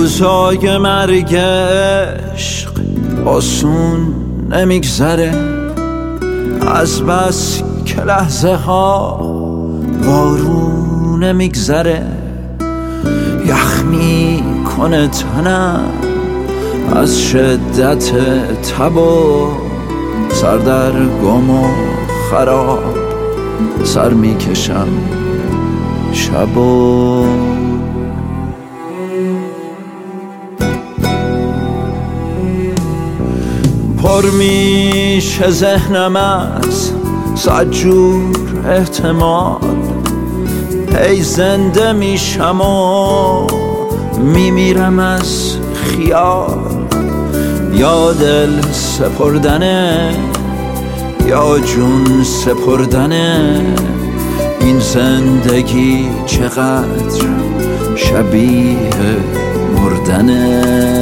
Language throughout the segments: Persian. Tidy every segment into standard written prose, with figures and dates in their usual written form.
روزای مرگ عشق آسون نمیگذره، از بس که لحظه ها بارون نمیگذره. یخ میکنه تنم از شدت تب و سردرگم و خراب سر میکشم شب و پر میشه ذهنم از صد جور احتمال، هی زنده میشم و میمیرم از خیال. یا دل سپردنه یا جون سپردنه، این زندگی چقدر شبیه مردنه.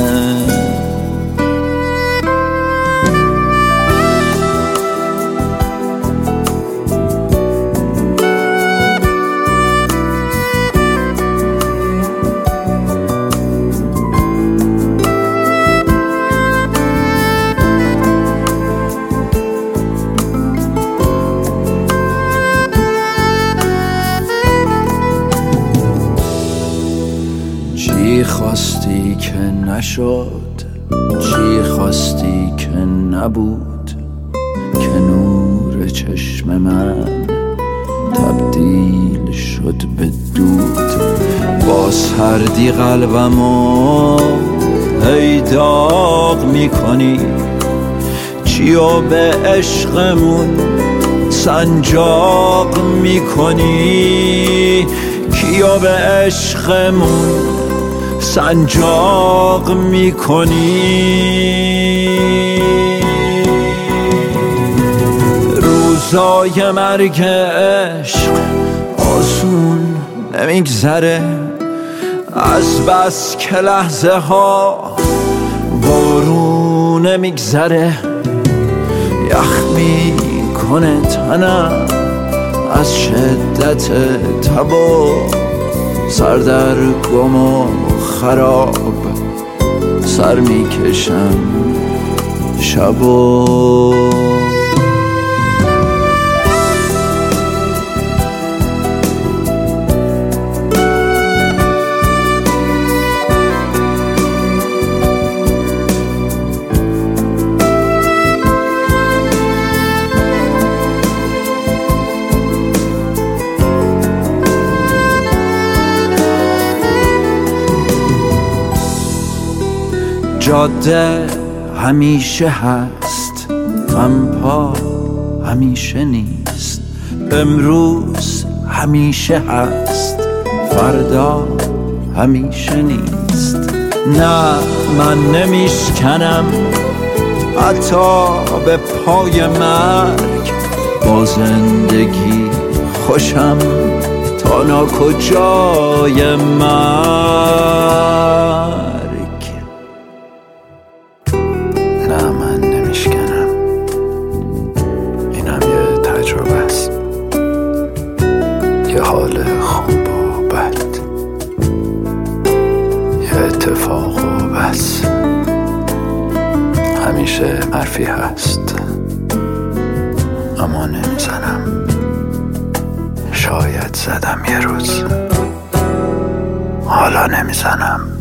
چی خواستی که نشد، چی خواستی که نبود، که نور چشم من تبدیل شد به دود. با سردی قلبمو هی داغ میکنی، چیو به عشقمون سنجاق میکنی، کیو به عشقمون سنجاق میکنی. روزای مرگ عشق آسون نمیگذره، از بس که لحظه ها بارون نمیگذره. یخ میکنه تنم از شدت تب و سردرگم و خراب سر میکشم شب و جاده همیشه هست، غمپا همیشه نیست. امروز همیشه هست، فردا همیشه نیست. نه من نمیشکنم حتی به پای مرگ، با زندگی خوشم تا ناکجای مرگ. نه من نمیشکنم، اینم یه تجربه است، یه حال خوب و بد، یه اتفاق و بس. همیشه حرفی هست اما نمیزنم، شاید زدم یه روز، حالا نمیزنم.